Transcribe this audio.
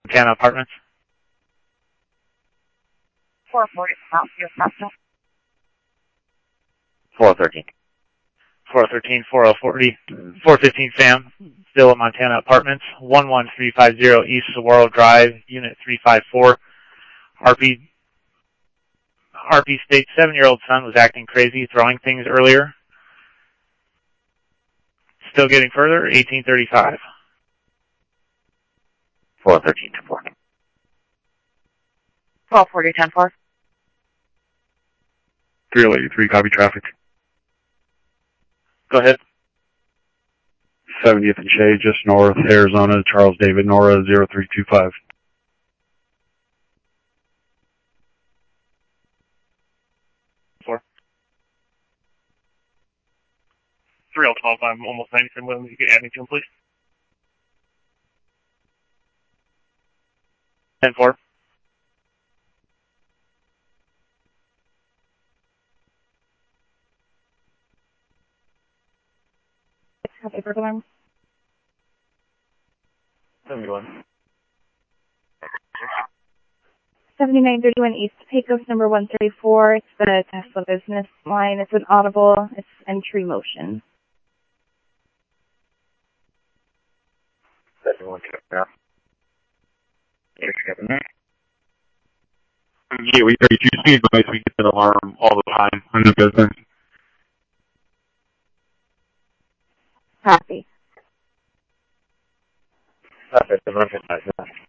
Montana Apartments. 440 Southview Festival. 413. 413, 4040, 415 Sam, still at Montana Apartments, 11350 East Saguaro Drive, Unit 354. RP states 7-year-old son was acting crazy, throwing things earlier. Still getting further, 1835. 413 to 4. 1240 10-4. 383, copy traffic. Go ahead. 70th and Shea, just north, Arizona, Charles David, Nora, 0325. Four. 3012, I'm almost 97 with him. You could add me to him, please. 10-4. Copy, Bergman. 71. 7931 East Pecos, number 134. It's the Tesla business line. It's an audible. It's entry motion. 71 yeah. Yeah, we 32 speed limits. We get an alarm all the time in the business. Copy. Perfect.